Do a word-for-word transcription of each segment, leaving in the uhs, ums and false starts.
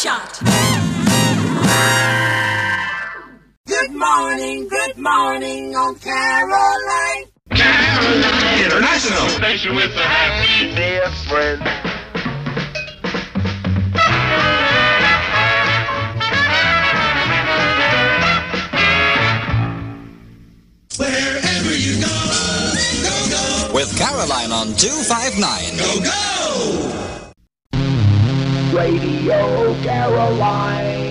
shot. Good morning, good morning on Caroline. Caroline International. Station with the happy dear friend. Wherever you go, go, go. With Caroline on two five nine. Go, go. Radio Caroline.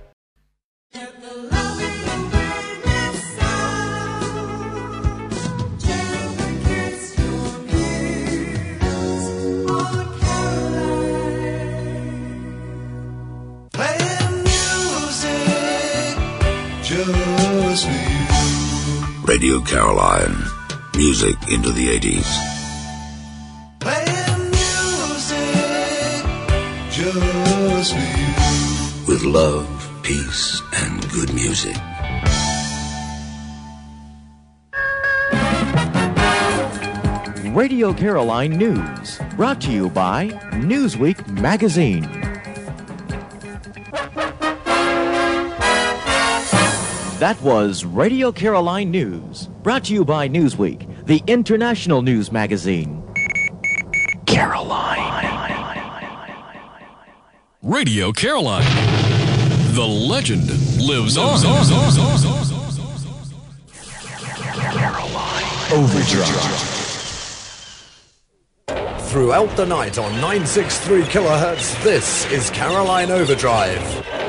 Just for you. Radio Caroline. Music into the eighties. Playing music just for you. With love, peace, and good music. Radio Caroline News, brought to you by Newsweek magazine. That was Radio Caroline News, brought to you by Newsweek, the international news magazine. Caroline. Radio Caroline. The legend lives on. Caroline Overdrive. Throughout the night on nine sixty-three kilohertz, this is Caroline Overdrive.